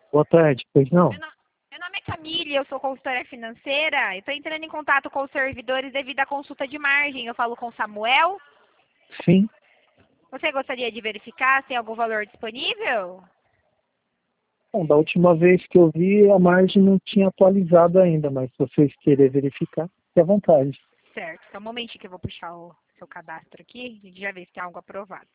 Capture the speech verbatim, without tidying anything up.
Boa tarde, pois não? Meu, no- meu nome é Camille, eu sou consultora financeira. Eu estou entrando em contato com os servidores devido à consulta de margem. Eu falo com o Samuel. Sim. Você gostaria de verificar se tem algum valor disponível? Bom, da última vez que eu vi, a margem não tinha atualizado ainda, mas se vocês querem verificar, fique à vontade. Certo, só um momentinho que eu vou puxar o seu cadastro aqui. A gente já vê se tem algo aprovado.